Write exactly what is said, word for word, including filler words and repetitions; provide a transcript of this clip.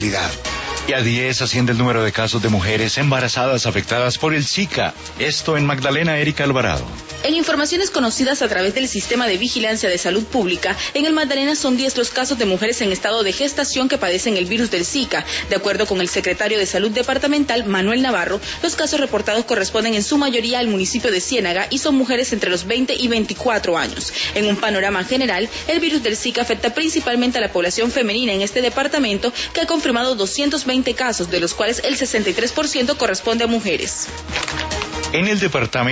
fertilidad. Y a diez asciende el número de casos de mujeres embarazadas afectadas por el Zika. Esto en Magdalena Erika Alvarado. En informaciones conocidas a través del Sistema de Vigilancia de Salud Pública, en el Magdalena son diez los casos de mujeres en estado de gestación que padecen el virus del Zika. De acuerdo con el secretario de Salud Departamental, Manuel Navarro, los casos reportados corresponden en su mayoría al municipio de Ciénaga y son mujeres entre los veinte y veinticuatro años. En un panorama general, el virus del Zika afecta principalmente a la población femenina en este departamento, que ha confirmado doscientos veinte casos, de los cuales el sesenta y tres por ciento corresponde a mujeres. En el departamento